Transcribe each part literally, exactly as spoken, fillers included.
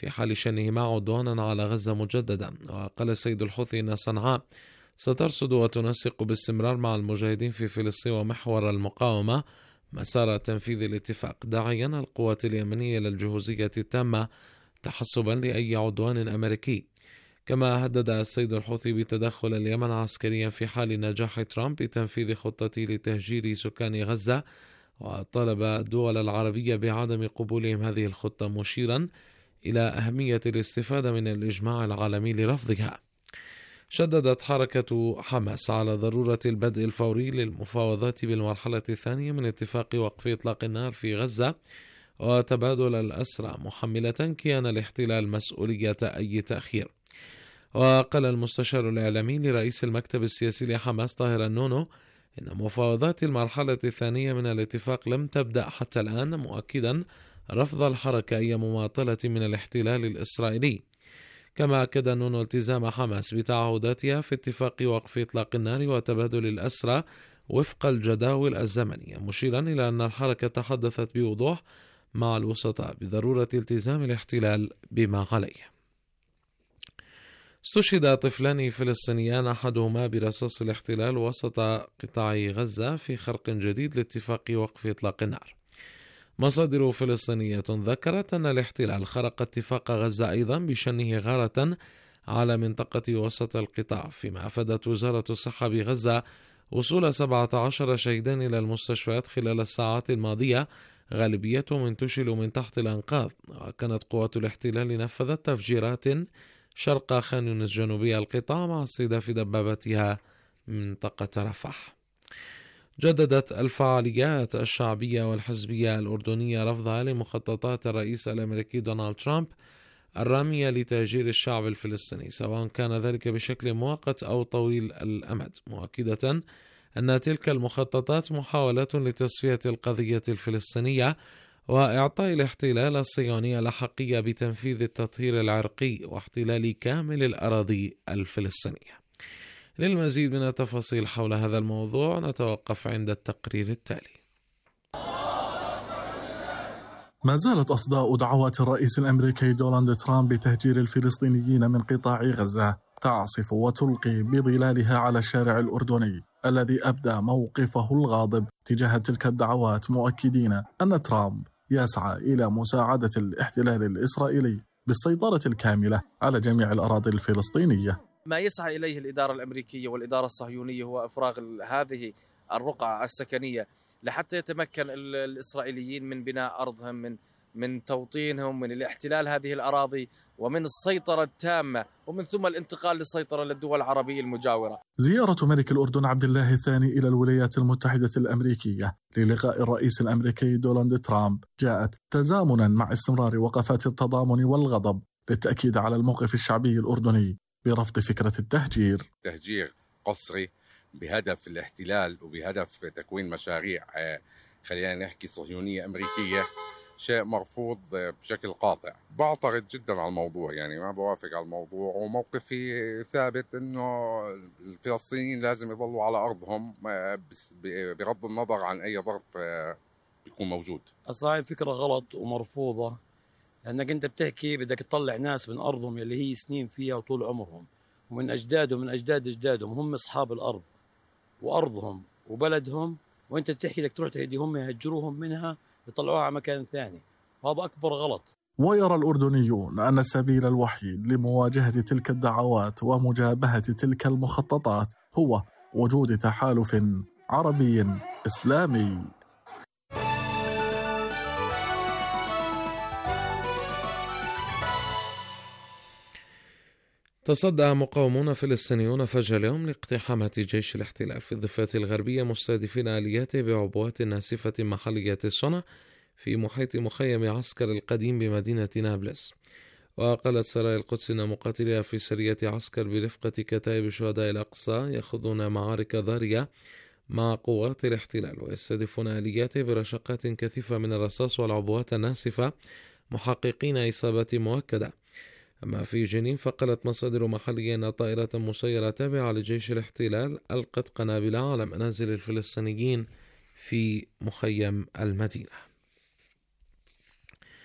في حال شنهما عدوانا على غزة مجددا. وقال السيد الحوثي أن صنعاء سترصد وتنسق باستمرار مع المجاهدين في فلسطين ومحور المقاومة مسار تنفيذ الاتفاق، داعيا القوات اليمنية إلى الجهوزية التامة تحسبا لأي عدوان أمريكي. كما هدد السيد الحوثي بتدخل اليمن عسكريا في حال نجاح ترامب بتنفيذ خطته لتهجير سكان غزة، وطالب الدول العربية بعدم قبولهم هذه الخطة، مشيرا إلى أهمية الاستفادة من الإجماع العالمي لرفضها. شددت حركة حماس على ضرورة البدء الفوري للمفاوضات بالمرحلة الثانية من اتفاق وقف إطلاق النار في غزة وتبادل الأسرى، محملة كيان الاحتلال مسؤولية أي تأخير. وقال المستشار الإعلامي لرئيس المكتب السياسي لحماس طاهر النونو إن مفاوضات المرحلة الثانية من الاتفاق لم تبدأ حتى الآن، مؤكدا رفض الحركة أي مماطلة من الاحتلال الإسرائيلي. كما أكد النونو التزام حماس بتعهداتها في اتفاق وقف إطلاق النار وتبادل الأسرى وفق الجداول الزمنية، مشيرا إلى أن الحركة تحدثت بوضوح مع الوسطاء بضرورة التزام الاحتلال بما عليه. استشهد طفلان فلسطينيان أحدهما برصاص الاحتلال وسط قطاع غزة في خرق جديد لاتفاق وقف إطلاق النار. مصادر فلسطينية ذكرت أن الاحتلال خرق اتفاق غزة أيضا بشنه غارة على منطقة وسط القطاع، فيما أفادت وزارة الصحة بغزة وصول سبعة عشر شهيدا إلى المستشفيات خلال الساعات الماضية، غالبيتهم انتشلوا من تحت الأنقاض. وكانت قوات الاحتلال نفذت تفجيرات شرق خان يونس جنوبي القطاع مع استهداف دباباتها منطقة رفح. جددت الفعاليات الشعبية والحزبية الأردنية رفضها لمخططات الرئيس الأمريكي دونالد ترامب الرامية لتهجير الشعب الفلسطيني، سواء كان ذلك بشكل مؤقت أو طويل الأمد، مؤكدة أن تلك المخططات محاولة لتصفية القضية الفلسطينية وإعطاء الاحتلال الصهيوني الأحقية بتنفيذ التطهير العرقي واحتلال كامل الأراضي الفلسطينية. للمزيد من التفاصيل حول هذا الموضوع نتوقف عند التقرير التالي. ما زالت أصداء دعوات الرئيس الأمريكي دونالد ترامب بتهجير الفلسطينيين من قطاع غزة تعصف وتلقي بظلالها على الشارع الأردني الذي أبدى موقفه الغاضب تجاه تلك الدعوات، مؤكدين أن ترامب يسعى إلى مساعدة الاحتلال الإسرائيلي بالسيطرة الكاملة على جميع الأراضي الفلسطينية. ما يسعى إليه الإدارة الأمريكية والإدارة الصهيونية هو إفراغ هذه الرقعة السكنية لحتى يتمكن الإسرائيليين من بناء أرضهم، من من توطينهم، من الاحتلال هذه الأراضي، ومن السيطرة التامة، ومن ثم الانتقال للسيطرة للدول العربية المجاورة. زيارة ملك الأردن عبد الله الثاني إلى الولايات المتحدة الأمريكية للقاء الرئيس الأمريكي دونالد ترامب جاءت تزامنا مع استمرار وقفات التضامن والغضب للتأكيد على الموقف الشعبي الأردني برفض فكرة التهجير. تهجير قسري بهدف الاحتلال وبهدف تكوين مشاريع خلينا نحكي صهيونية أمريكية شيء مرفوض بشكل قاطع. بعترض جدا على الموضوع، يعني ما بوافق على الموضوع، وموقفي ثابت انه الفلسطينيين لازم يظلوا على ارضهم بغض النظر عن اي ظرف بيكون موجود. الصراحة فكرة غلط ومرفوضة، لانك انت بتحكي بدك تطلع ناس من ارضهم اللي هي سنين فيها وطول عمرهم، ومن اجدادهم من اجداد اجدادهم هم اصحاب الارض وارضهم وبلدهم، وانت بتحكي بدك تروح تهديهم يهجروهم منها يطلعوها على مكان ثاني، وهذا أكبر غلط. ويرى الأردنيون أن السبيل الوحيد لمواجهة تلك الدعوات ومجابهة تلك المخططات هو وجود تحالف عربي إسلامي. تصدى مقاومون فلسطينيون فجر اليوم لاقتحامات جيش الاحتلال في الضفة الغربية مستهدفين آلياته بعبوات ناسفة محلية الصنع في محيط مخيم عسكر القديم بمدينة نابلس. وقالت سرايا القدس أن مقاتليها في سرية عسكر برفقة كتائب شهداء الأقصى يخوضون معارك ضارية مع قوات الاحتلال ويستهدفون آلياته برشقات كثيفة من الرصاص والعبوات الناسفة، محققين إصابات مؤكدة. أما في جنين فقالت مصادر محلية أن طائرة مسيرة تابعة لجيش الاحتلال ألقت قنابل على منازل الفلسطينيين في مخيم المدينة.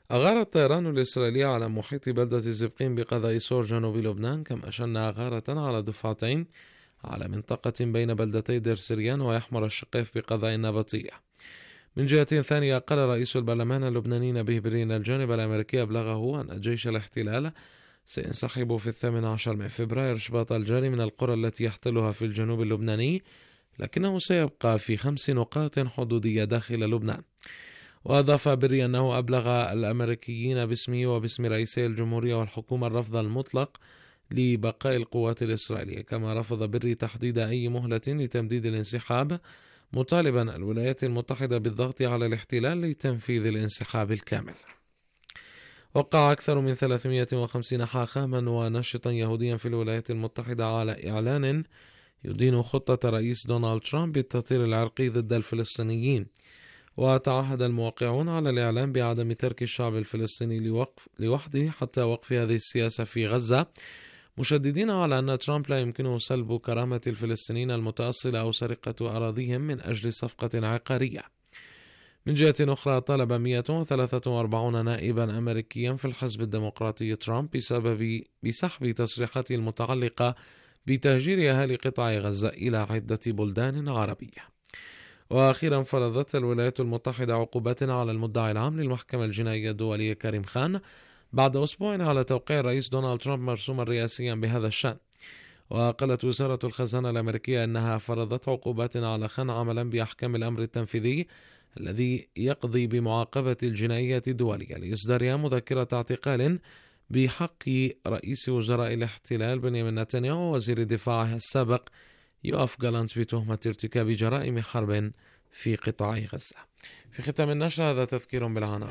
أغار الطيران الإسرائيلي على محيط بلدة زبقين بقضاء سور جنوب لبنان، كما أشن أغارة على دفعتين على منطقة بين بلدتي دير سريان ويحمر الشقيف بقضاء النبطية. من جهة ثانية، قال رئيس البرلمان اللبناني نبيه بري أن الجانب الأمريكي أبلغه أن جيش الاحتلال سينسحب في الثامن عشر من فبراير شباط الجاري من القرى التي يحتلها في الجنوب اللبناني، لكنه سيبقى في خمس نقاط حدودية داخل لبنان. وأضاف بري أنه أبلغ الأمريكيين باسمه وباسم رئيسي الجمهورية والحكومة الرفض المطلق لبقاء القوات الإسرائيلية، كما رفض بري تحديد أي مهلة لتمديد الانسحاب، مطالبا الولايات المتحدة بالضغط على الاحتلال لتنفيذ الانسحاب الكامل. وقع أكثر من ثلاثمائة وخمسين حاخاما وناشطا يهوديا في الولايات المتحدة على إعلان يدين خطة رئيس دونالد ترامب بالتطهير العرقي ضد الفلسطينيين. وتعهد الموقعون على الإعلام بعدم ترك الشعب الفلسطيني لوقف لوحده حتى وقف هذه السياسة في غزة، مشددين على أن ترامب لا يمكنه سلب كرامة الفلسطينيين المتأصلة أو سرقة أراضيهم من أجل صفقة عقارية. من جهة أخرى، طلب مئة وثلاثة وأربعين نائبا أمريكيا في الحزب الديمقراطي ترامب بسبب بسحب تصريحاته المتعلقة بتهجير أهالي قطاع غزة إلى عدة بلدان عربية. وأخيرا، فرضت الولايات المتحدة عقوبات على المدعي العام للمحكمة الجنائية الدولية كريم خان بعد أسبوع على توقيع الرئيس دونالد ترامب مرسوما رئاسيا بهذا الشأن. وقالت وزارة الخزانة الأمريكية أنها فرضت عقوبات على خان عملا بأحكام الأمر التنفيذي الذي يقضي بمعاقبة الجنائية الدولية لإصدارها مذكرة اعتقال بحق رئيس وزراء الاحتلال بنيامين نتنياهو ووزير دفاعه السابق يوآف جالانت بتهمة ارتكاب جرائم حرب في قطاع غزة. في ختام النشر هذا تذكير بالعناوين.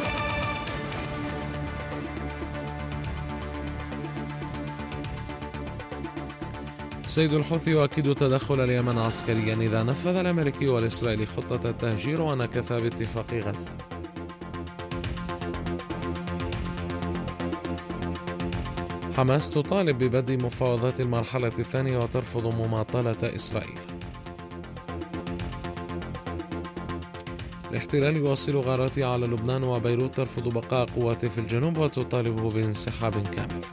سيد الحوثي يؤكد تدخل اليمن عسكريا إذا نفذ الأمريكي والإسرائيلي خطة التهجير ونكث باتفاق غزة. حماس تطالب ببدء مفاوضات المرحلة الثانية وترفض مماطلة إسرائيل. الاحتلال يواصل غاراته على لبنان، وبيروت ترفض بقاء قواته في الجنوب وتطالبه بانسحاب كامل.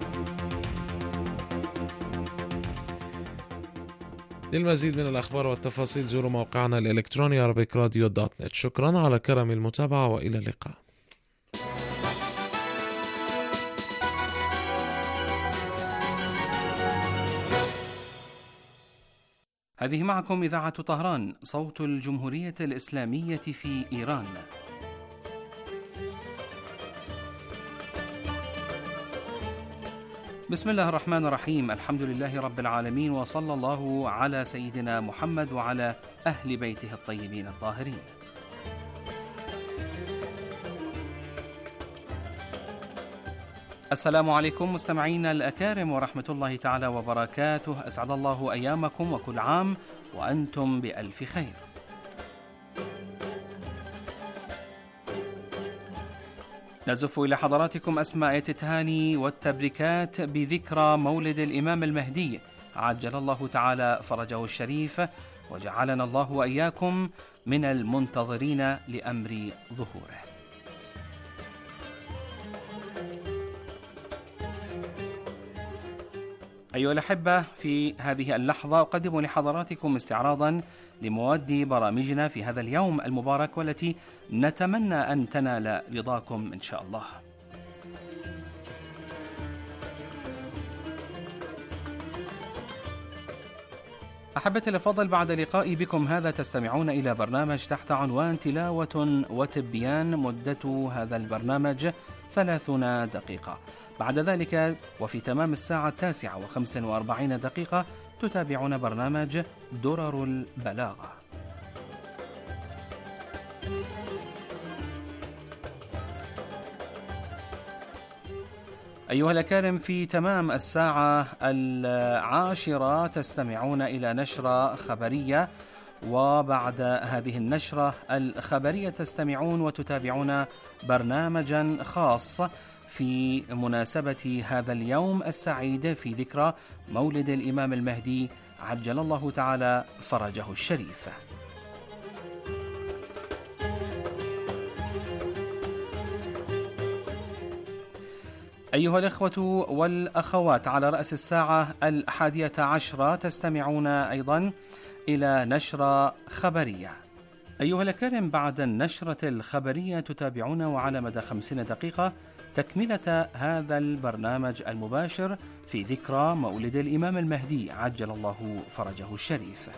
للمزيد من الأخبار والتفاصيل زوروا موقعنا الإلكتروني عربيك راديو دوت نت. شكرا على كرم المتابعة وإلى اللقاء. هذه معكم إذاعة طهران، صوت الجمهورية الإسلامية في إيران. بسم الله الرحمن الرحيم، الحمد لله رب العالمين، وصلى الله على سيدنا محمد وعلى أهل بيته الطيبين الطاهرين. السلام عليكم مستمعينا الأكارم ورحمة الله تعالى وبركاته، أسعد الله أيامكم وكل عام وأنتم بألف خير. نزف إلى حضراتكم أسماء التهاني والتبريكات بذكرى مولد الإمام المهدي عجل الله تعالى فرجه الشريف، وجعلنا الله وإياكم من المنتظرين لأمر ظهوره. أيها الأحبة، في هذه اللحظة أقدم لحضراتكم استعراضا لمواد برامجنا في هذا اليوم المبارك، والتي نتمنى أن تنال رضاكم إن شاء الله. أحبتي الأفاضل، بعد لقائي بكم هذا تستمعون إلى برنامج تحت عنوان تلاوة وتبيان، مدة هذا البرنامج ثلاثون دقيقة. بعد ذلك وفي تمام الساعة التاسعة وخمس وأربعين دقيقة تتابعون برنامج درر البلاغة. أيها الأكارم، في تمام الساعة العاشرة تستمعون إلى نشرة خبرية، وبعد هذه النشرة الخبرية تستمعون وتتابعون برنامجا خاص في مناسبة هذا اليوم السعيد في ذكرى مولد الإمام المهدي عجل الله تعالى فرجه الشريف. أيها الإخوة والأخوات، على رأس الساعة الحادية عشرة تستمعون أيضا إلى نشرة خبرية. أيها الأكارم، بعد النشرة الخبرية تتابعون وعلى مدى خمسين دقيقة تكملة هذا البرنامج المباشر في ذكرى مولد الإمام المهدي عجل الله فرجه الشريف.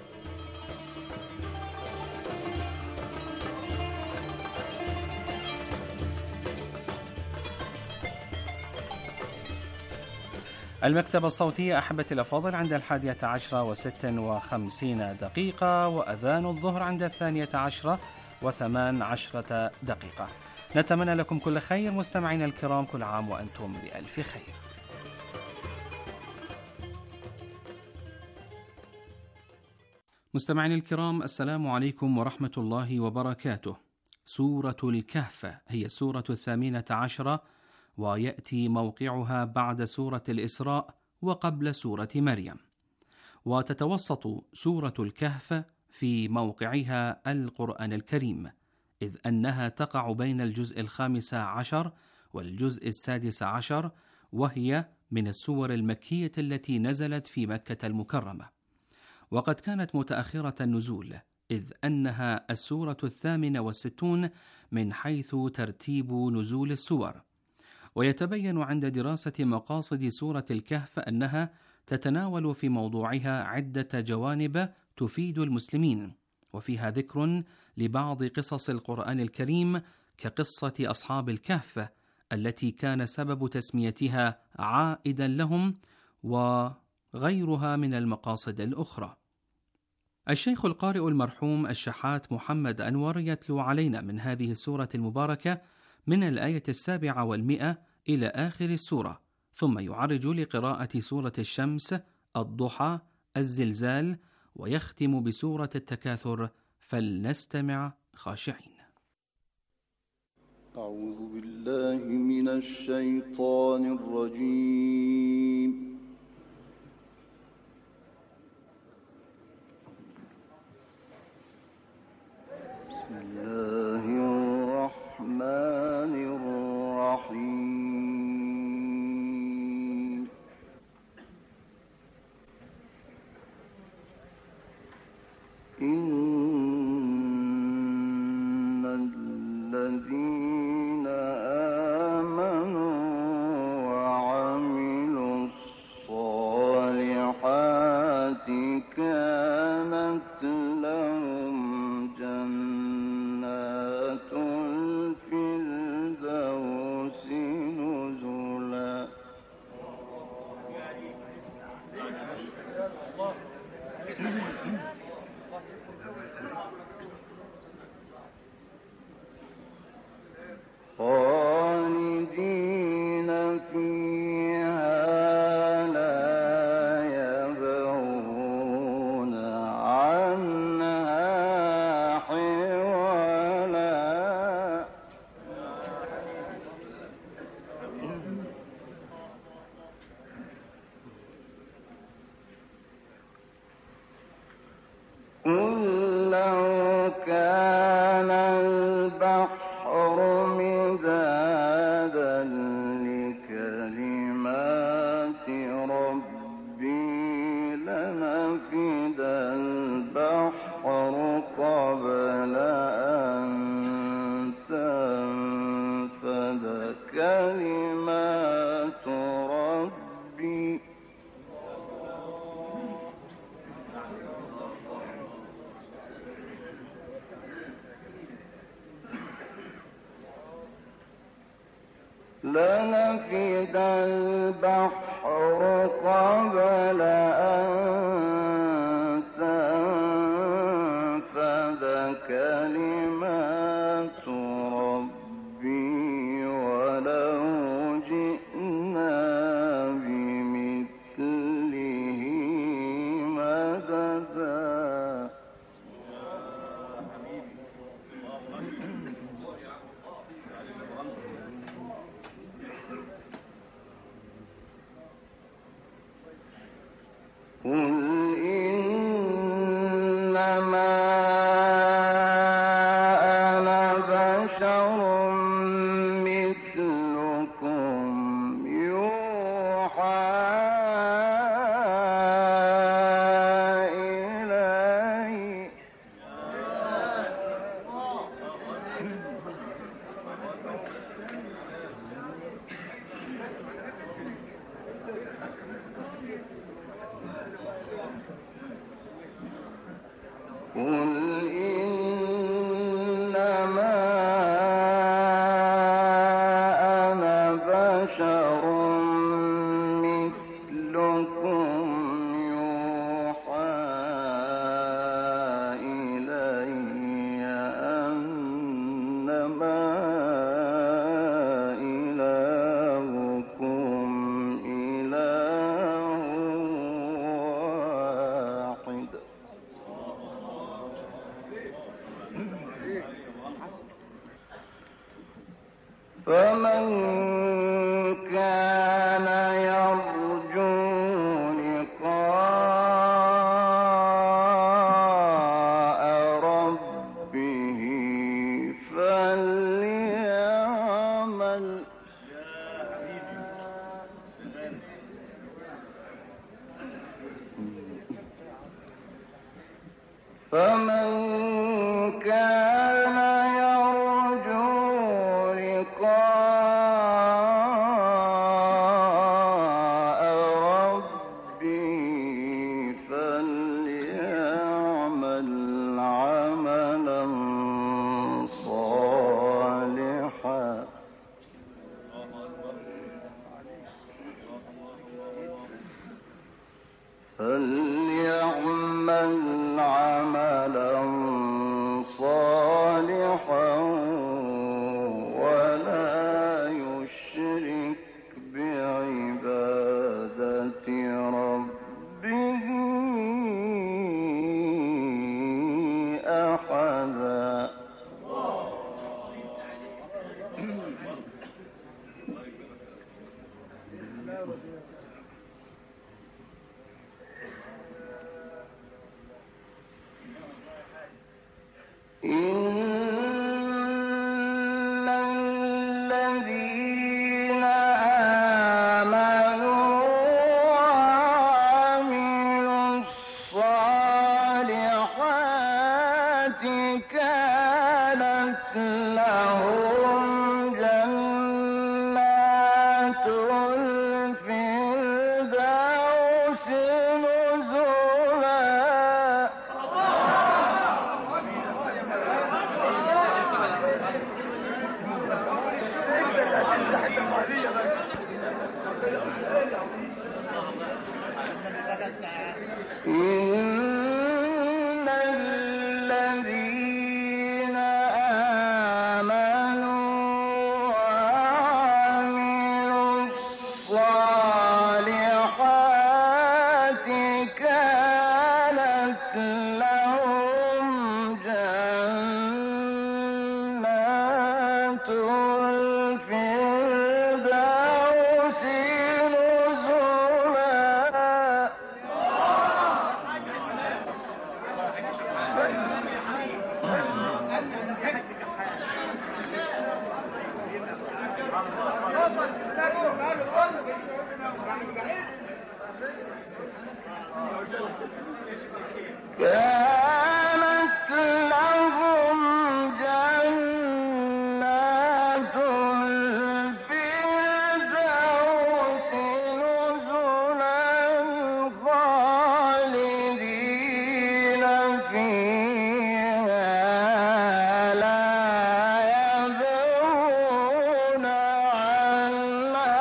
المكتبة الصوتية أحبتي الأفاضل عند الحادية عشرة وست وخمسين دقيقة، وأذان الظهر عند الثانية عشرة وثمان عشرة دقيقة. نتمنى لكم كل خير مستمعين الكرام، كل عام وأنتم بألف خير. مستمعين الكرام، السلام عليكم ورحمة الله وبركاته. سورة الكهف هي السورة الثامنة عشرة، ويأتي موقعها بعد سورة الإسراء وقبل سورة مريم، وتتوسط سورة الكهف في موقعها القرآن الكريم، إذ أنها تقع بين الجزء الخامس عشر والجزء السادس عشر، وهي من السور المكية التي نزلت في مكة المكرمة، وقد كانت متأخرة النزول، إذ أنها السورة الثامنة والستون من حيث ترتيب نزول السور. ويتبين عند دراسة مقاصد سورة الكهف أنها تتناول في موضوعها عدة جوانب تفيد المسلمين، وفيها ذكر لبعض قصص القرآن الكريم كقصة أصحاب الكهف التي كان سبب تسميتها عائدا لهم، وغيرها من المقاصد الأخرى. الشيخ القارئ المرحوم الشحات محمد أنور يتلو علينا من هذه السورة المباركة من الآية السابعة والمئة إلى آخر السورة، ثم يعرج لقراءة سورة الشمس، الضحى، الزلزال، ويختم بسورة التكاثر. فلنستمع خاشعين. أعوذ بالله من الشيطان الرجيم. بسم الله الرحمن الرحيم. إن الذين آمنوا وعملوا الصالحات كانت لهم جنات الفردوس نزلا. خالدين فيها لا يبغون عنها حولا. قل لو كان البحر مدادا لكلمات ربي لنفد البحر قبل أن تنفد كلمات ربي. لنفد البحر قبل أن تنفد كلمات ربي ولو جئنا بمثله مددا. قل إنما أنا بشر مثلكم بشر مثلكم يوحى إلي أنما إلهكم إله واحد. فمن كان يرجو لقاء ربه فليعمل فمن كان يرجو لقاء ربه فليعمل عملا صالحا فليعمل عملا صالحا ولا يشرك بعبادة ربه أحدا. إن الذين آمنوا وعملوا الصالحات كانت لهم جنات الفردوس نزلا. إن الذين آمنوا وعملوا الصالحات كانت لهم جنات الفردوس نزلا. كانت لهم جنات الفردوس نزلا خالدين فيها لا يبغون عنها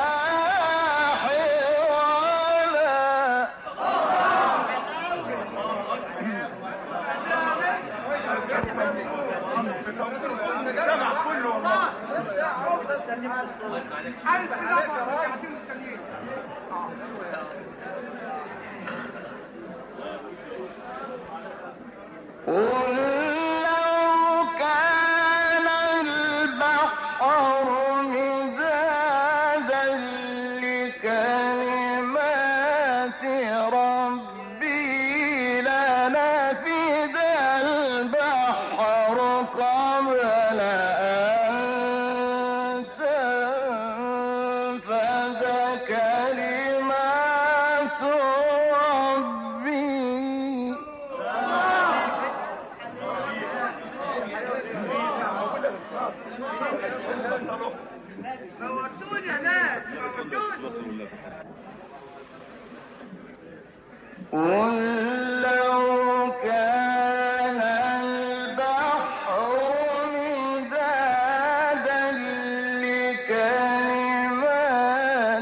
حولا. قل لو كان البحر مدادا لكلمات ربي لنفد البحر قبل أن تنفد كلمات ربي. قل لو كان البحر مدادا لكلمات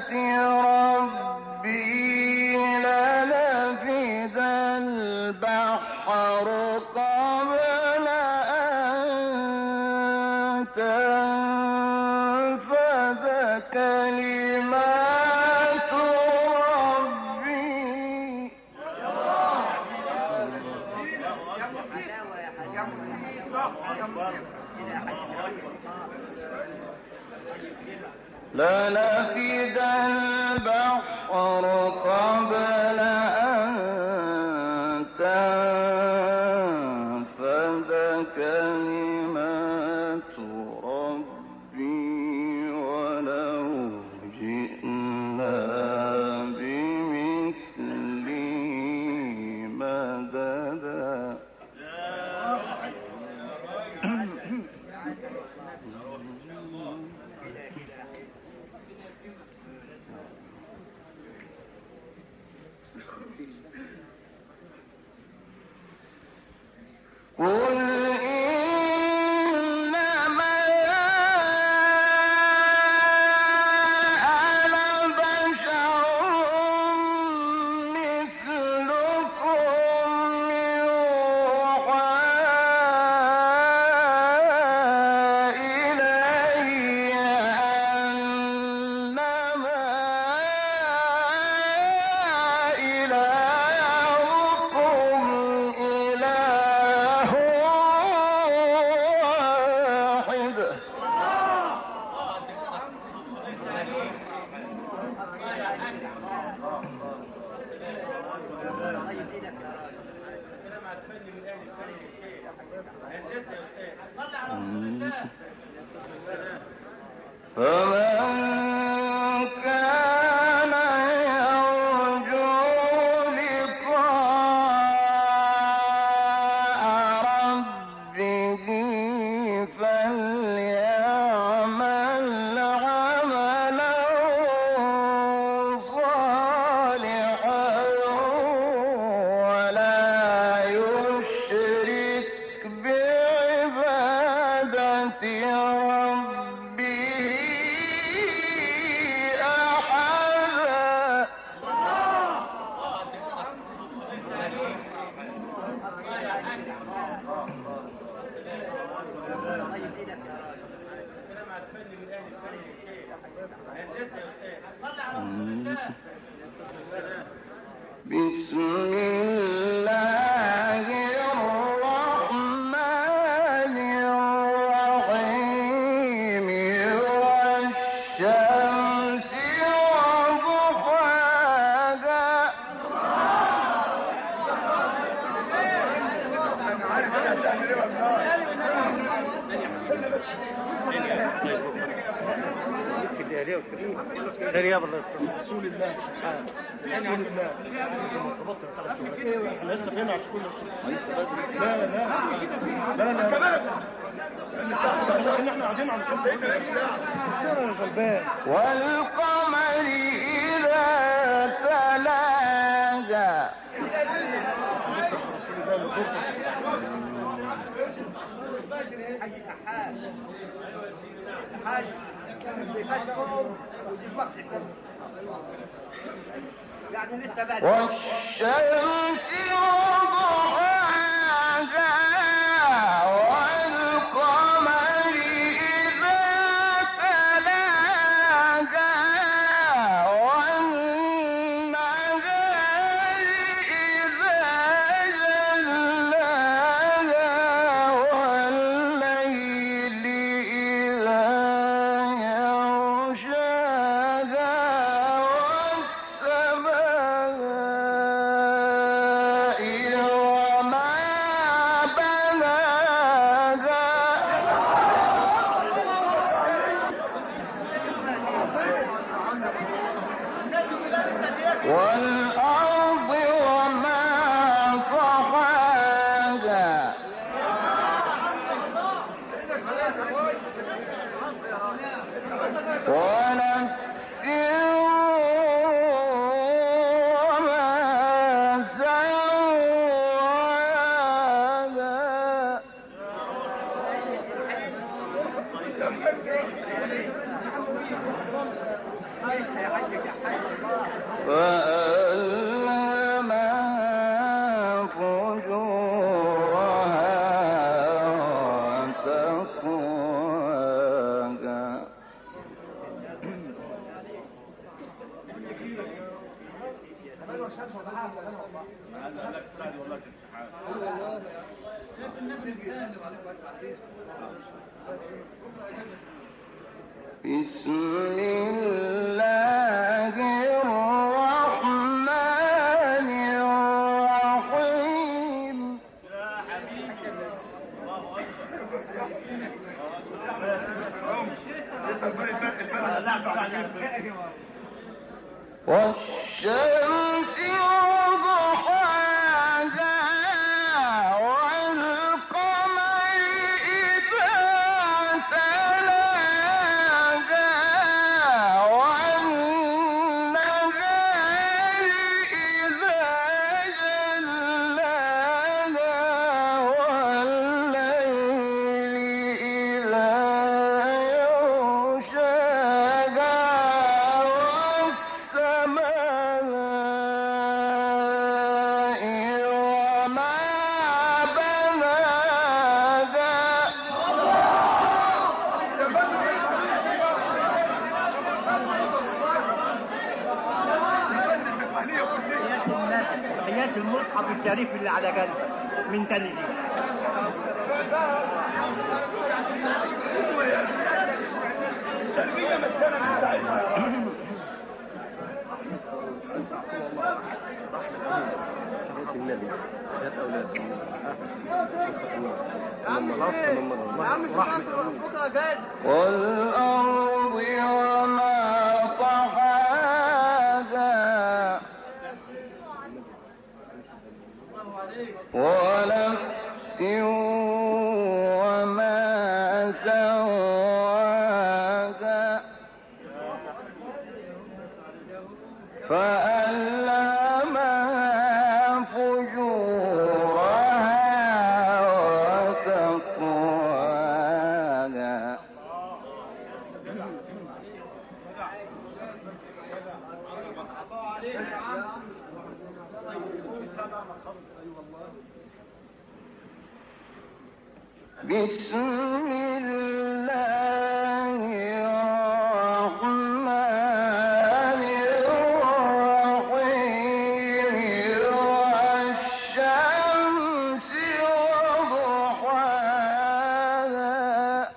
لنفد البحر قبل أن تنفد كلمات ربي ولو جئنا بمثله مددا. قل إنما أنا بشر مثلكم يوحى إلي أنما إلهكم إله واحد. فمن كان يرجو لقاء ربه فليعمل عملا صالحا ولا يشرك بعبادة ربه أحدا. بسم الله الرحمن الرحيم والشمس وضحاها. رياض رسول الله سبحانه رسول الله لما ارتبطت ثلاث شهور احنا لسه فين عشان كل لا لا لا لا لا احنا قاعدين على شمس غلبان. والقمر إذا تلاها والشمس وضحاها والقمر إذا تلاها والنهار إذا جلاها والليل إذا يغشاها والسماء وما بناها. والأرض وما طحاها ونفس وما سواها فألهمها فجورها وتقواها. والشمس وضحاها والقمر إذا تلاها والنهار إذا جلاها والليل إذا يغشاها تحيات المصحف الشريف اللي على جنب من تاني دي. والأرض وما طحاها ونفس وما سواها فألهمها فجورها وتقواها بسم الله الرحمن الرحيم والشمس وضحاها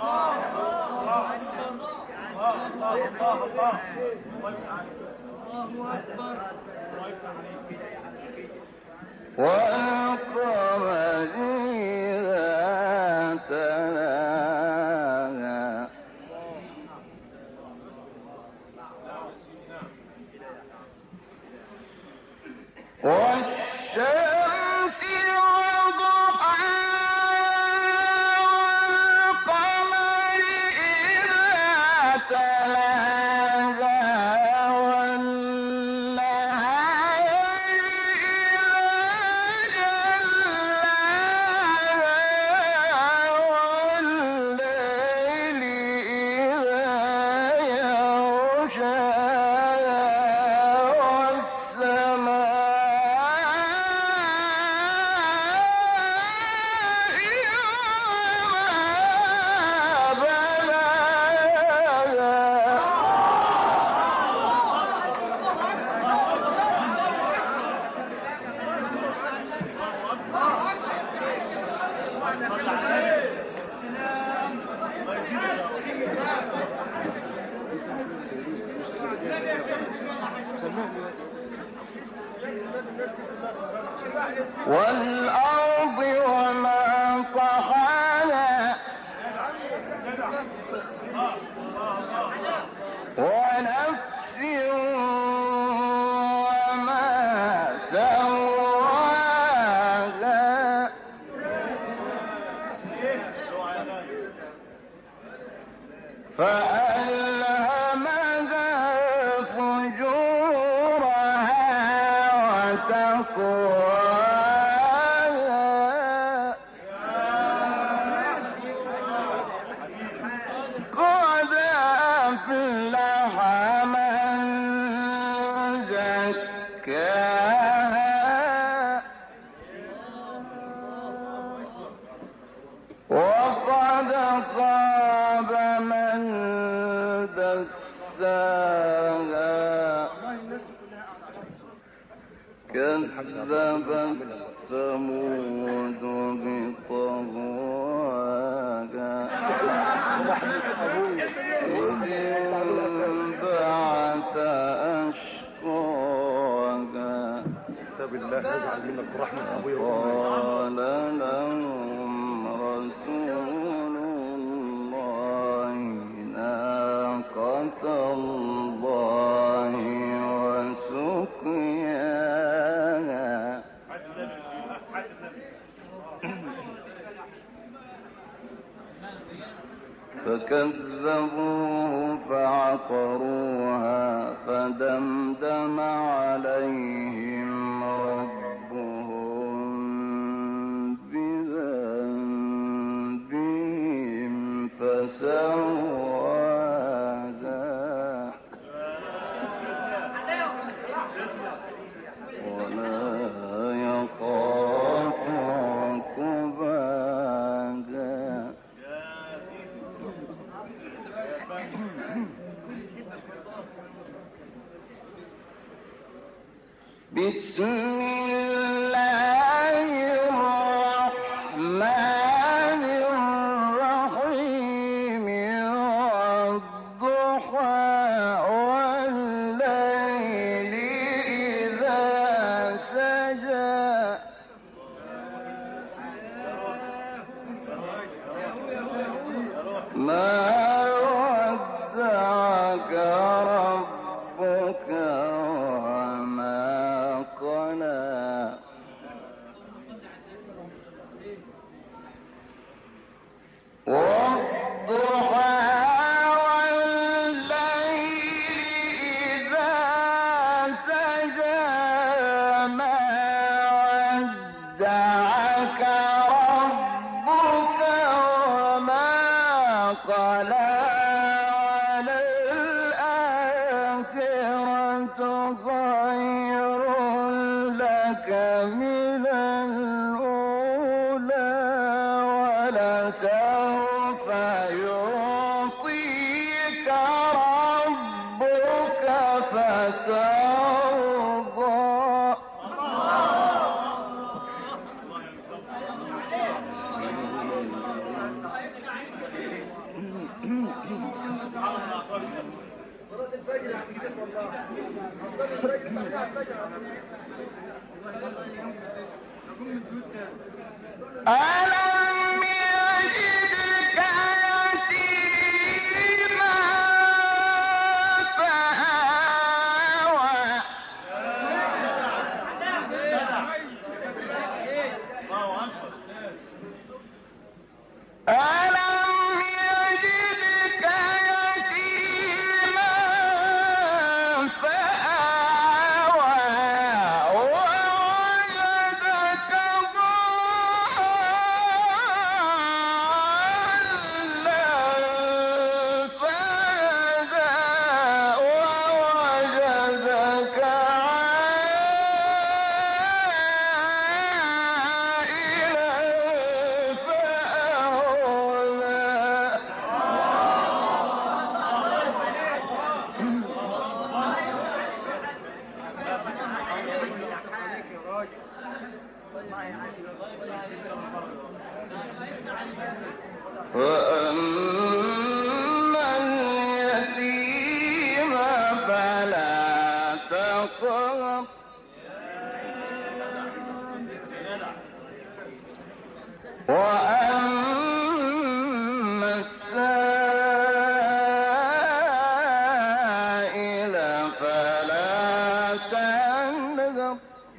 والقمر إذا تلاها والشمس وضحاها والقمر إذا تلاها والنهار إذا جلاها والليل إذا يغشاها والأرض وما طحاها ونفس وما سواها فألهمها فجورها وتقواها قد أفلح من زكاها وقد خاب من دساها كذبت ثمود بطغواها بالله اجعل منك برحمة أبويا قال لهم رسول الله ناقة الله وسقياها فكذبوه فعقروها فدمدم عليهم ربهم بذنبهم فسواها ولا يخاف عقباها. بسم الله الرحمن الرحيم والضحى والليل إذا سجى ما ودعك ربك وما قلى والضحى والليل إذا سجى ما ودعك ربك وما قلى وللآخرة خير لك من الأولى ولسوف يعطيك ربك فترضى. ألم يجدك يتيما فآوى ألم يجدك يتيما فآوى ووجدك ضالا فهدى ووجدك عائلا فأغنى. وأما اليتيم فلا تقهر وأما السائل فلا تنهر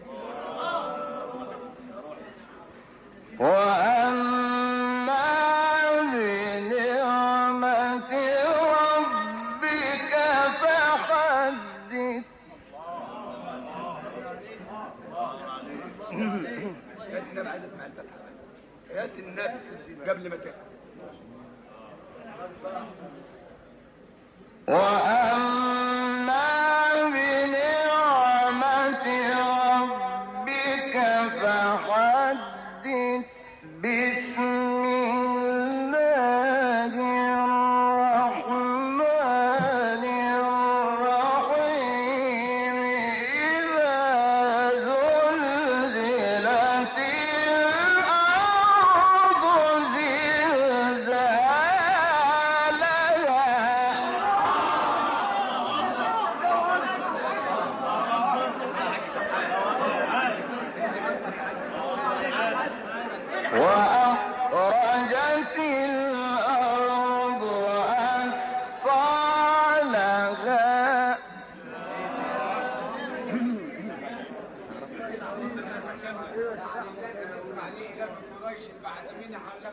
وأما بنعمة ربك فحدث. هات الناس قبل ما تفهم. وأما بنعمة ربك فحدث. بسم الله الرحمن الرحيم إذا زلزلت الأرض زلزالها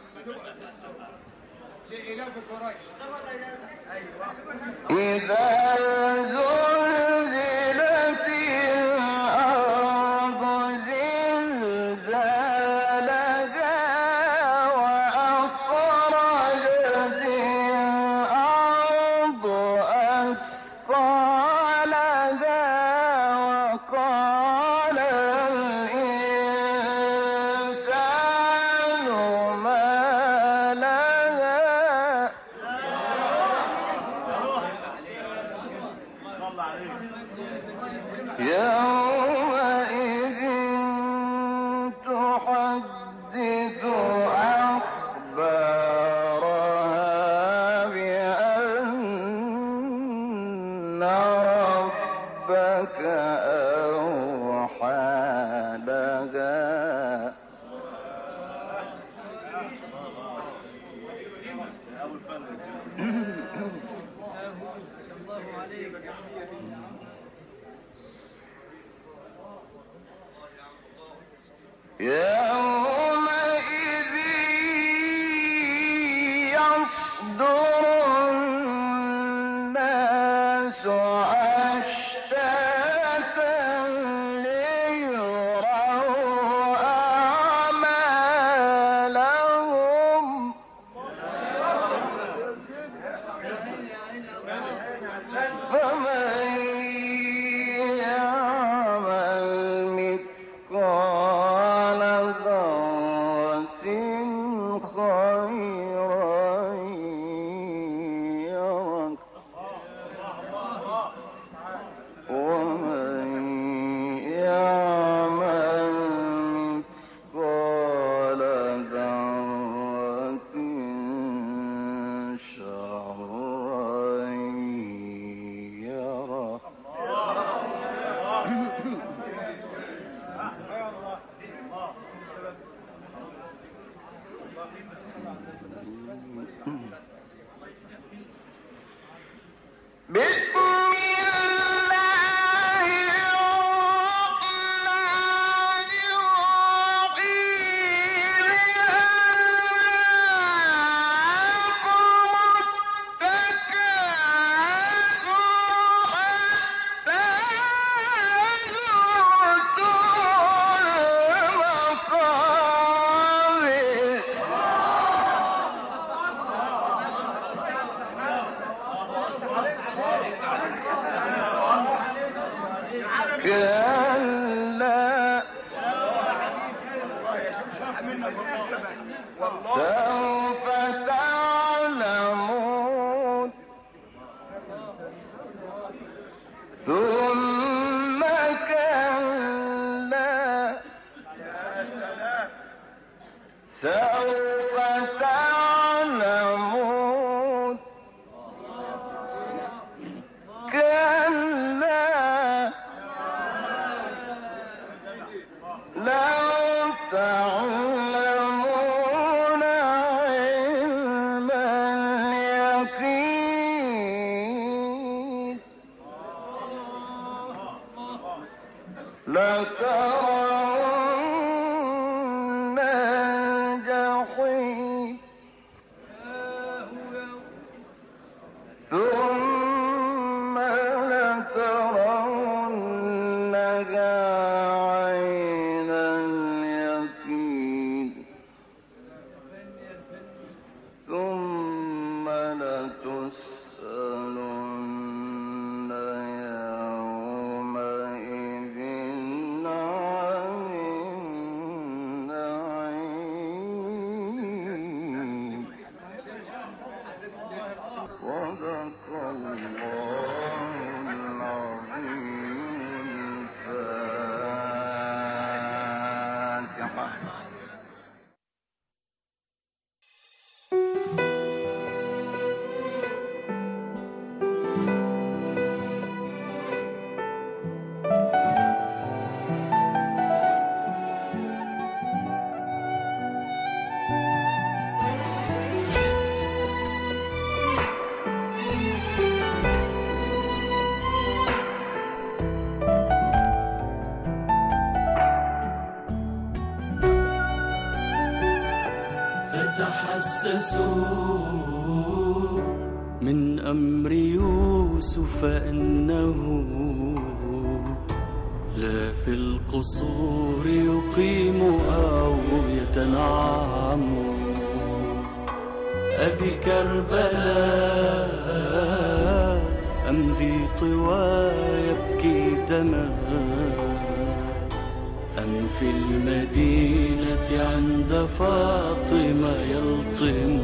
إذا زلزلت الأرض زلزالها وأخرجت الأرض أثقالها وقال الإنسان ما لها يومئذ تحدث أخبارها بأن ربك أوحى لها يومئذ يصدر الناس أشتاتا ليروا أعمالهم فمن يعمل مثقال ذرة خيرا يره ومن يعمل مثقال ذرة شرا يره بسم الله الرحمن الرحيم ألهاكم التكاثر حتى كلا سوف تعلمون ثم كلا سوف تعلمون كلا لو تعلمون علم اليقين لترون الجحيم ثم لترونها عين اليقين ثم لتسألن يومئذ عن النعيم صدق الله العظيم الفاتحة. فتحسسوا من أمر يوسف أنه لا في القصور يقيم أو يتنعم. أبي كربلاء أم ذي طوى يبكي دما، أم في المدينة عند فاطمة يلطم.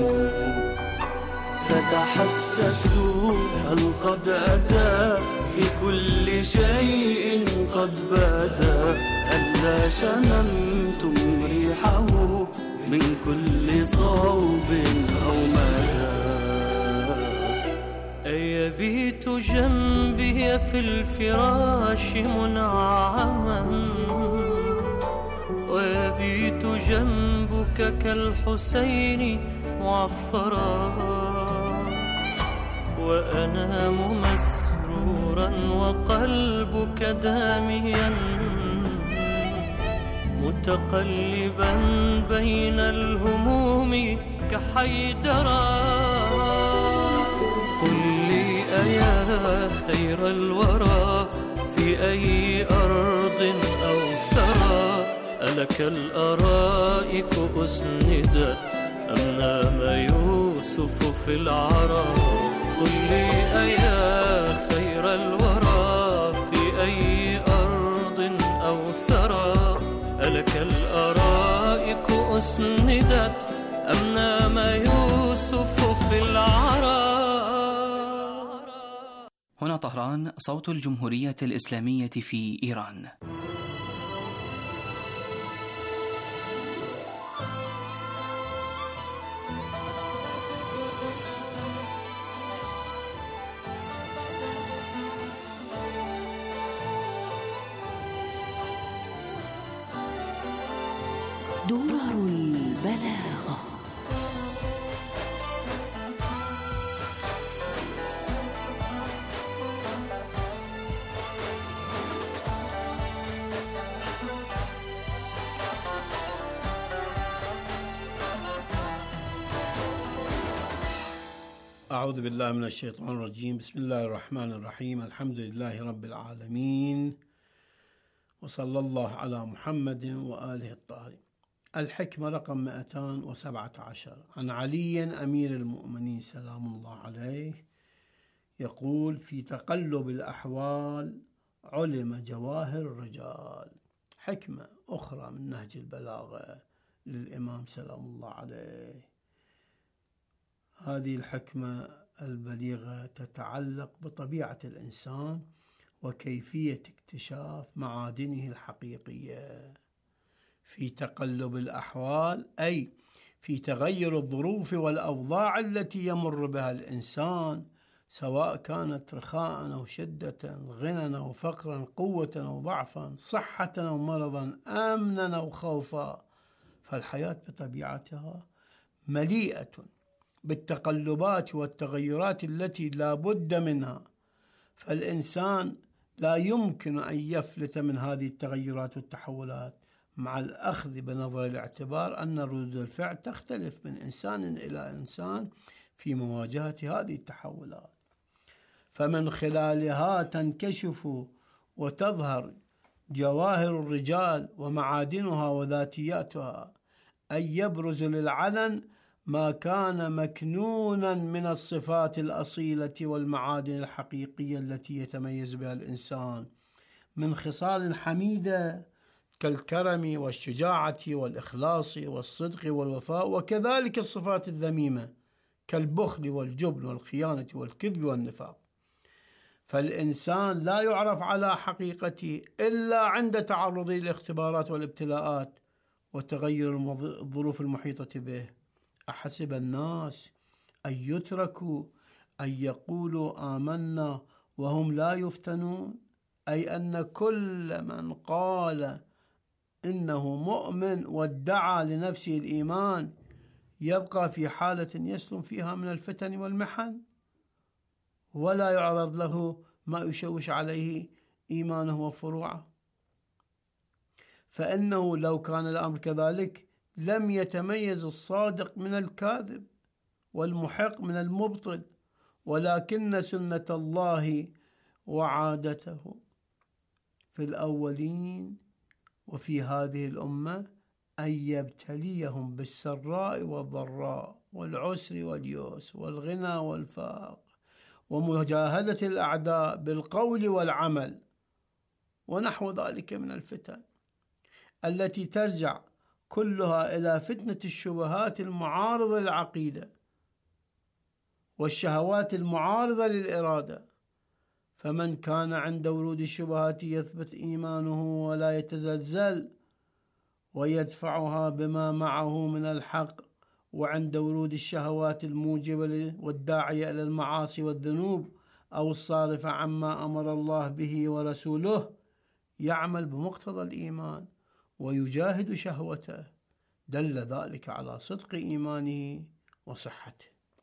فتحسسوا هل قد أتى في كل شيء قد بدا، ألا شممتم ريحه من كل صوب أو مدى. أيبيت جنبي في الفراش منعما، ويبيت جنبك كالحسين معفرا، وأنام مسرورا وقلبك داميا متقلبا بين الهموم كحيدرا. قل لي أيا خير الورى في أي أرض أو ثرى، ألك الأرائك أسندت أم نام يوسف في العرى؟ قل لي أيا خير الورى في أي أرض أو ثرى، ألك الأرائك أسندت أم نام يوسف في العرى؟ هنا طهران، صوت الجمهورية الإسلامية في إيران. درر البلاغة. أعوذ بالله من الشيطان الرجيم. بسم الله الرحمن الرحيم. الحمد لله رب العالمين، وصلى الله على محمد وآله الطاهرين. الحكمة رقم مئتين وسبعة عشر، عن علي أمير المؤمنين سلام الله عليه يقول: في تقلب الأحوال علم جواهر الرجال. حكمة أخرى من نهج البلاغة للإمام سلام الله عليه. هذه الحكمة البليغة تتعلق بطبيعة الإنسان وكيفية اكتشاف معادنه الحقيقية. في تقلب الأحوال أي في تغير الظروف والأوضاع التي يمر بها الإنسان، سواء كانت رخاء أو شدة، غنى أو فقرا، قوة أو ضعفا، صحة أو مرضا، أمنا أو خوفا. فالحياة بطبيعتها مليئة بالتقلبات والتغيرات التي لا بد منها، فالإنسان لا يمكن أن يفلت من هذه التغيرات والتحولات، مع الأخذ بنظر الاعتبار أن ردود الفعل تختلف من إنسان إلى إنسان في مواجهة هذه التحولات. فمن خلالها تنكشف وتظهر جواهر الرجال ومعادنها وذاتياتها، أي يبرز للعلن ما كان مكنونا من الصفات الأصيلة والمعادن الحقيقية التي يتميز بها الإنسان من خصال حميدة كالكرم والشجاعة والإخلاص والصدق والوفاء، وكذلك الصفات الذميمة كالبخل والجبن والخيانة والكذب والنفاق. فالإنسان لا يعرف على حقيقته إلا عند تعرضه للاختبارات والابتلاءات وتغير الظروف المحيطة به. أحسب الناس أن يتركوا أن يقولوا آمنا وهم لا يفتنون، أي أن كل من قال إنه مؤمن وادعى لنفسه الإيمان يبقى في حالة يسلم فيها من الفتن والمحن، ولا يعرض له ما يشوش عليه إيمانه وفروعه. فإنه لو كان الأمر كذلك لم يتميز الصادق من الكاذب والمحق من المبطل، ولكن سنة الله وعادته في الأولين وفي هذه الأمة أن يبتليهم بالسراء والضراء والعسر واليسر والغنى والفقر ومجاهدة الأعداء بالقول والعمل ونحو ذلك من الفتن التي ترجع كلها إلى فتنة الشبهات المعارضة للعقيدة والشهوات المعارضة للإرادة. فمن كان عند ورود الشبهات يثبت إيمانه ولا يتزلزل ويدفعها بما معه من الحق، وعند ورود الشهوات الموجبة والداعية إلى المعاصي والذنوب أو الصارفة عما أمر الله به ورسوله يعمل بمقتضى الإيمان ويجاهد شهوته، دل ذلك على صدق إيمانه وصحته.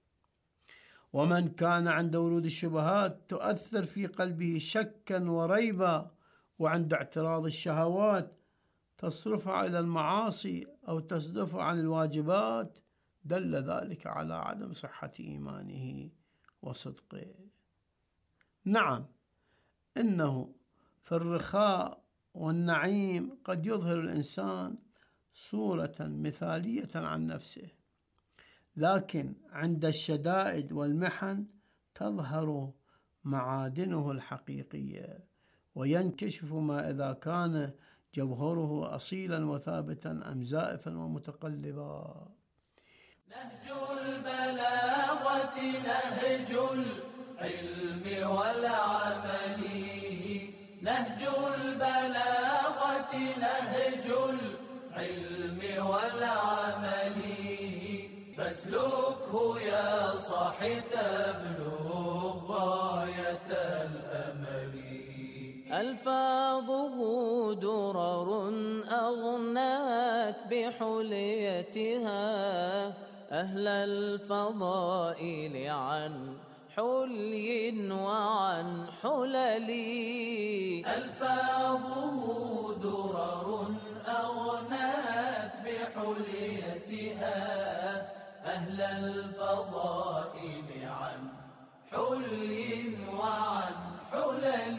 ومن كان عند ورود الشبهات تؤثر في قلبه شكا وريبا، وعند اعتراض الشهوات تصرفها إلى المعاصي أو تصدفها عن الواجبات، دل ذلك على عدم صحة إيمانه وصدقه. نعم، إنه في الرخاء والنعيم قد يظهر الإنسان صورة مثالية عن نفسه، لكن عند الشدائد والمحن تظهر معادنه الحقيقية وينكشف ما إذا كان جوهره أصيلا وثابتا أم زائفا ومتقلبا. نهج البلاغة نهج العلم والعمل، نهج البلاغة نهج العلم والعمل، فاسلكه يا صاحي تبلغ غاية الأمل. ألفاظه درر أغنات بحليتها أهل الفضائل عن حلي وعن حلل. ألفاظه درر أغنات بحليتها أهل الفضائل عن حلي وعن حلل.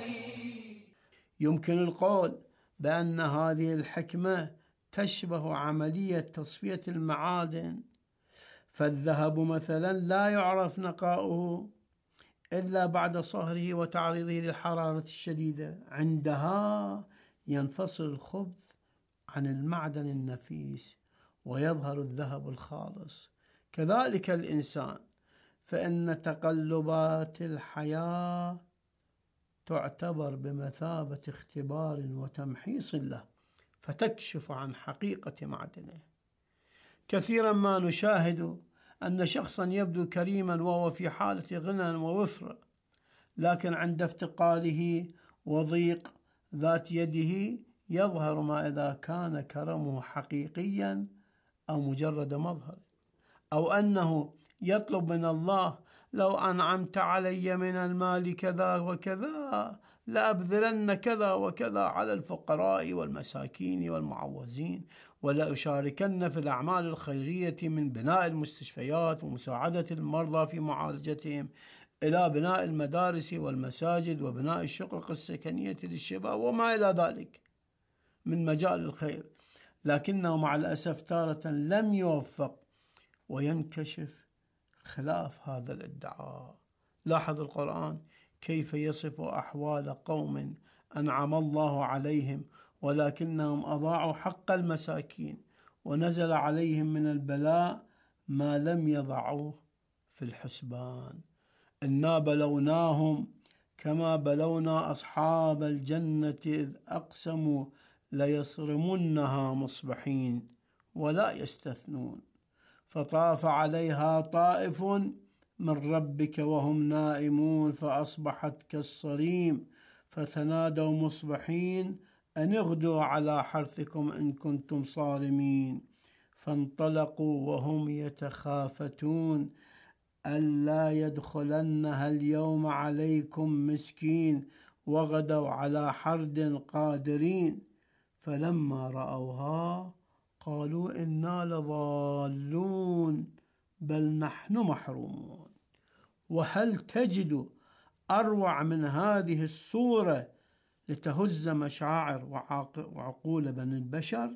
يمكن القول بأن هذه الحكمة تشبه عملية تصفية المعادن، فالذهب مثلا لا يعرف نقاؤه إلا بعد صهره وتعريضه للحرارة الشديدة، عندها ينفصل الخبث عن المعدن النفيس ويظهر الذهب الخالص. كذلك الإنسان، فإن تقلبات الحياة تعتبر بمثابة اختبار وتمحيص له، فتكشف عن حقيقة معدنه. كثيرا ما نشاهد أن شخصا يبدو كريما وهو في حالة غنى ووفرة، لكن عند افتقاره وضيق ذات يده يظهر ما إذا كان كرمه حقيقيا أو مجرد مظهر، أو أنه يطلب من الله: لو أنعمت علي من المال كذا وكذا لأبذلن كذا وكذا على الفقراء والمساكين والمعوزين، ولا أشاركن في الأعمال الخيرية من بناء المستشفيات ومساعدة المرضى في معالجتهم إلى بناء المدارس والمساجد وبناء الشقق السكنية للشباب وما إلى ذلك من مجال الخير، لكنه مع الأسف تارة لم يوفق وينكشف خلاف هذا الادعاء. لاحظ القرآن كيف يصف أحوال قوم أنعم الله عليهم ولكنهم أضاعوا حق المساكين، ونزل عليهم من البلاء ما لم يضعوه في الحسبان. إنا بلوناهم كما بلونا أصحاب الجنة إذ أقسموا ليصرمنها مصبحين ولا يستثنون، فطاف عليها طائف من ربك وهم نائمون فأصبحت كالصريم، فتنادوا مصبحين أن اغدوا على حرثكم إن كنتم صارمين، فانطلقوا وهم يتخافتون ألا يدخلنها اليوم عليكم مسكين، وغدوا على حرد قادرين، فلما رأوها قالوا إنا لضالون بل نحن محرومون. وهل تجد أروع من هذه الصورة لتهز مشاعر وعقول بني البشر؟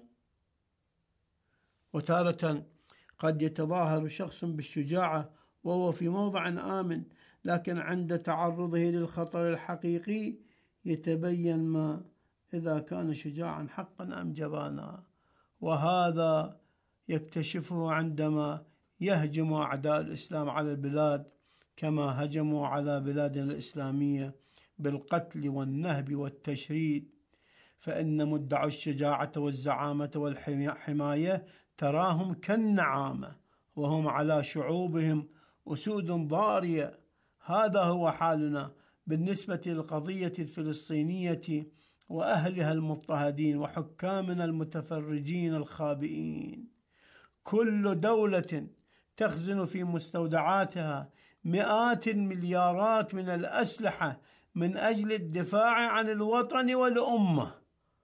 وتارة قد يتظاهر شخص بالشجاعة وهو في موضع آمن، لكن عند تعرضه للخطر الحقيقي يتبين ما إذا كان شجاعا حقا أم جبانا. وهذا يكتشفه عندما يهجم أعداء الإسلام على البلاد كما هجموا على بلادنا الإسلامية بالقتل والنهب والتشريد، فإن مدعوا الشجاعة والزعامة والحماية تراهم كالنعامة وهم على شعوبهم أسود ضارية. هذا هو حالنا بالنسبة للقضية الفلسطينية وأهلها المضطهدين وحكامنا المتفرجين الخابئين. كل دولة تخزن في مستودعاتها مئات المليارات من الأسلحة من أجل الدفاع عن الوطن والأمة،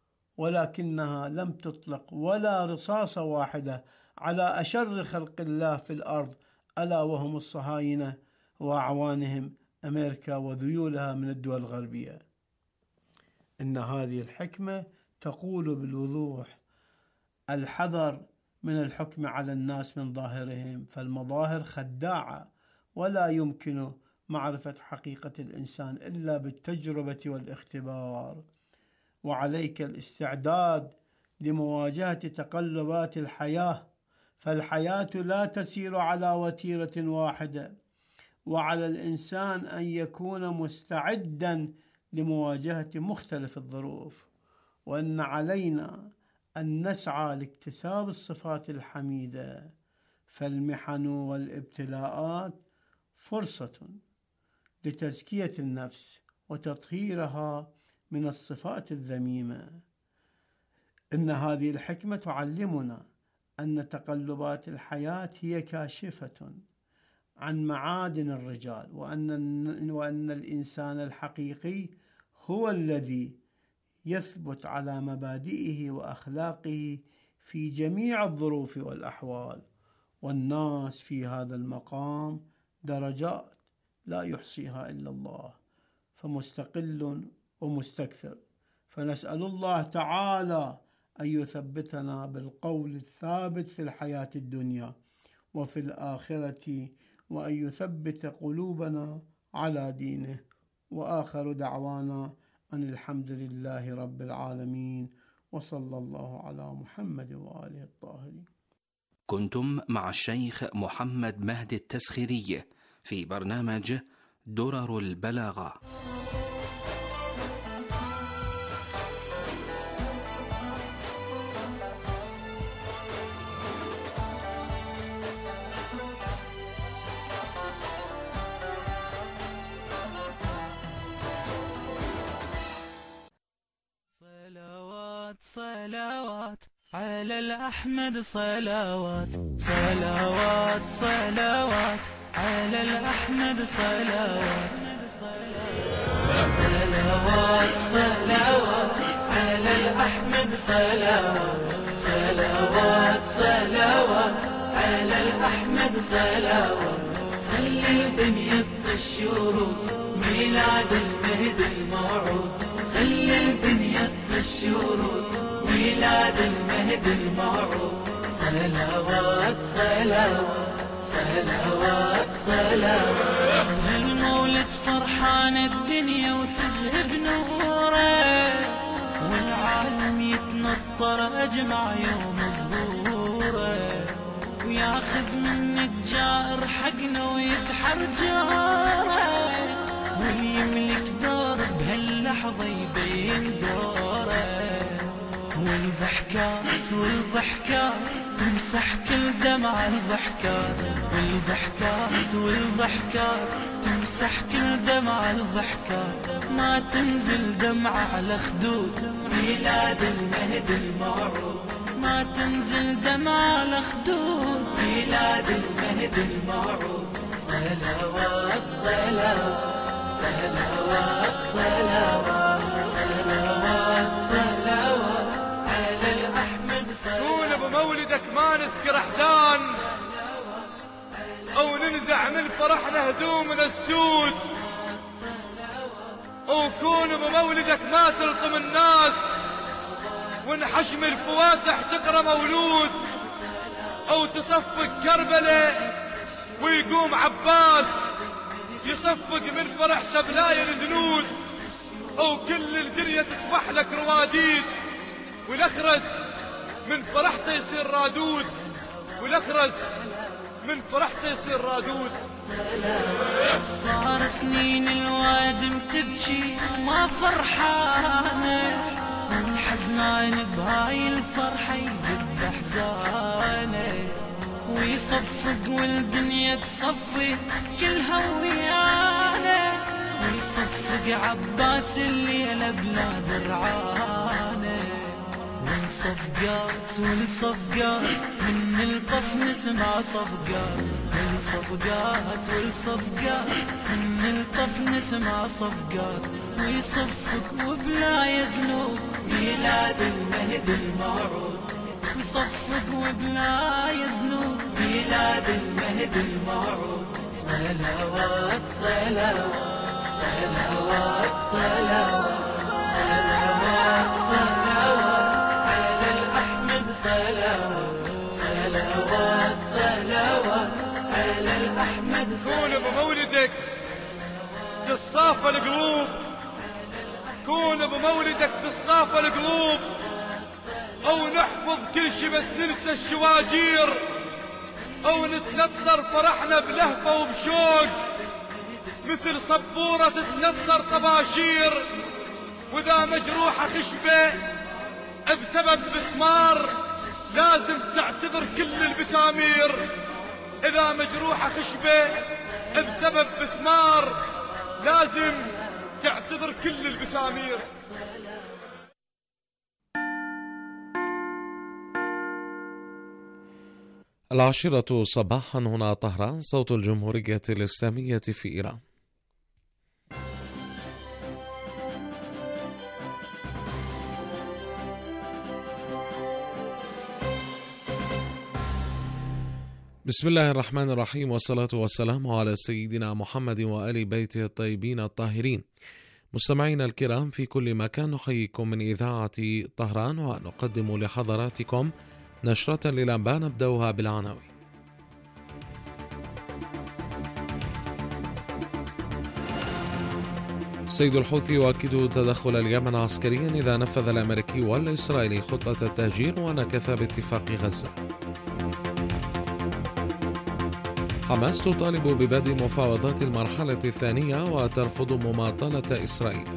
ولكنها لم تطلق ولا رصاصة واحدة على أشر خلق الله في الأرض، ألا وهم الصهاينة وأعوانهم أمريكا وذيولها من الدول الغربية. إن هذه الحكمة تقول بالوضوح: الحذر من الحكم على الناس من ظاهرهم، فالمظاهر خداعة ولا يمكن معرفة حقيقة الإنسان إلا بالتجربة والاختبار. وعليك الاستعداد لمواجهة تقلبات الحياة، فالحياة لا تسير على وتيرة واحدة، وعلى الإنسان أن يكون مستعدا لمواجهة مختلف الظروف. وأن علينا أن نسعى لاكتساب الصفات الحميدة، فالمحن والابتلاءات فرصة لتزكية النفس وتطهيرها من الصفات الذميمة. إن هذه الحكمة تعلمنا أن تقلبات الحياة هي كاشفة عن معادن الرجال، وأن, وأن الإنسان الحقيقي هو الذي يثبت على مبادئه وأخلاقه في جميع الظروف والأحوال. والناس في هذا المقام درجات لا يحصيها إلا الله، فمستقل ومستكثر. فنسأل الله تعالى أن يثبتنا بالقول الثابت في الحياة الدنيا وفي الآخرة، وأن يثبت قلوبنا على دينه. وآخر دعوانا أن الحمد لله رب العالمين، وصلى الله على محمد وآله الطاهرين. كنتم مع الشيخ محمد مهدي التسخيري في برنامج درر البلاغة. صلوات على الأحمد، صلوات صلوات صلوات على الأحمد، صلوات صلوات صلوات على الأحمد، صلوات صلوات صلوات على الأحمد، صلوات. خلي الدنيا تشوروا ميلاد المهدي الموعود، خلي الدنيا تشوروا ميلاد المهدي الموعود. صلوات صلوات صلوات صلوات. هالمولد فرحان الدنيا وتزهب نوره، والعالم يتنطر أجمع يوم ظهوره، وياخذ من الجائر حقنا ويتحرجاره، ويملك دور بهاللحظة يبين دوره. والضحكات والضحكات تمسح كل دمع الضحكات، والضحكات والضحكات تمسح كل دمع الضحكات. ما تنزل دمعة على خدود ميلاد المهدي الموعود، ما تنزل دمعة على خدود ميلاد المهدي الموعود. صلوات صلوات صلوات صلوات صلوات صلوات على الأحمد، صلوات. نذكر أحزان أو ننزع من فرحنا هدومنا السود، وكون بمولدك ما تلطم الناس، ونحشم الفواتح تقرأ مولود، أو تصفق كربلة ويقوم عباس يصفق من فرحته بلاير ذنود، أو كل القرية تصبح لك رواديد، والأخرس من فرحته يصير رادود، والأخرس من فرحته يصير رادود. صار سنين الوادم تبكي وما فرحانة، والحزنان بهاي الفرحة يذب أحزانه، ويصفق والدنيا تصفق كلها ويانا، ويصفق عباس الليلة بلا ذرعانه، والصفقات والصفقات من الطف نسمع صفقات، والصفقات والصفقات من الطف نسمع صفقات، ويصفق وبلا يزنوب ميلاد المهد الموعود، ويصفق وبلا يزنوب ميلاد المهد الموعود. صلوات صلوات صلوات صلوات صلوات صلوات على الأحمد، صلوات صلوات صلوات على الأحمد. كون بمولدك تصافى القلوب، كون بمولدك تصافى القلوب، أو نحفظ كل شي بس ننسى الشواجير، أو نتنطر فرحنا بلهفة وبشوق مثل صبورة تتنطر طباشير، وإذا مجروحة خشبة بسبب مسمار لازم تعتذر كل البسامير، إذا مجروحة خشبة بسبب مسمار لازم تعتذر كل البسامير. العاشرة صباحا، هنا طهران، صوت الجمهورية الإسلامية في إيران. بسم الله الرحمن الرحيم، والصلاة والسلام على سيدنا محمد وآل بيته الطيبين الطاهرين. مستمعينا الكرام في كل مكان، نحييكم من إذاعة طهران ونقدم لحضراتكم نشرة للأنباء نبدأها بالعناوين. سيد الحوثي يؤكد تدخل اليمن عسكريا إذا نفذ الأمريكي والإسرائيلي خطة التهجير ونكث باتفاق غزة. حماس تطالب ببدء مفاوضات المرحلة الثانية وترفض مماطلة إسرائيل.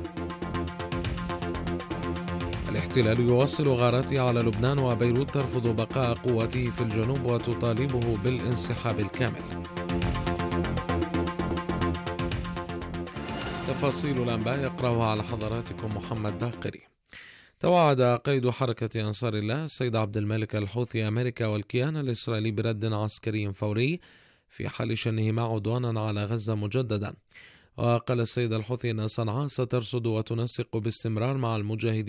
الاحتلال يواصل غاراته على لبنان، وبيروت ترفض بقاء قواته في الجنوب وتطالبه بالانسحاب الكامل. تفاصيل الأنباء يقرأها على حضراتكم محمد باقري. توعد قائد حركة أنصار الله السيد عبد الملك الحوثي أمريكا والكيان الإسرائيلي برد عسكري فوري في حال شنهما عدوانا على غزة مجددا. وقال السيد الحوثي أن صنعاء سترصد وتنسق باستمرار مع المجاهدين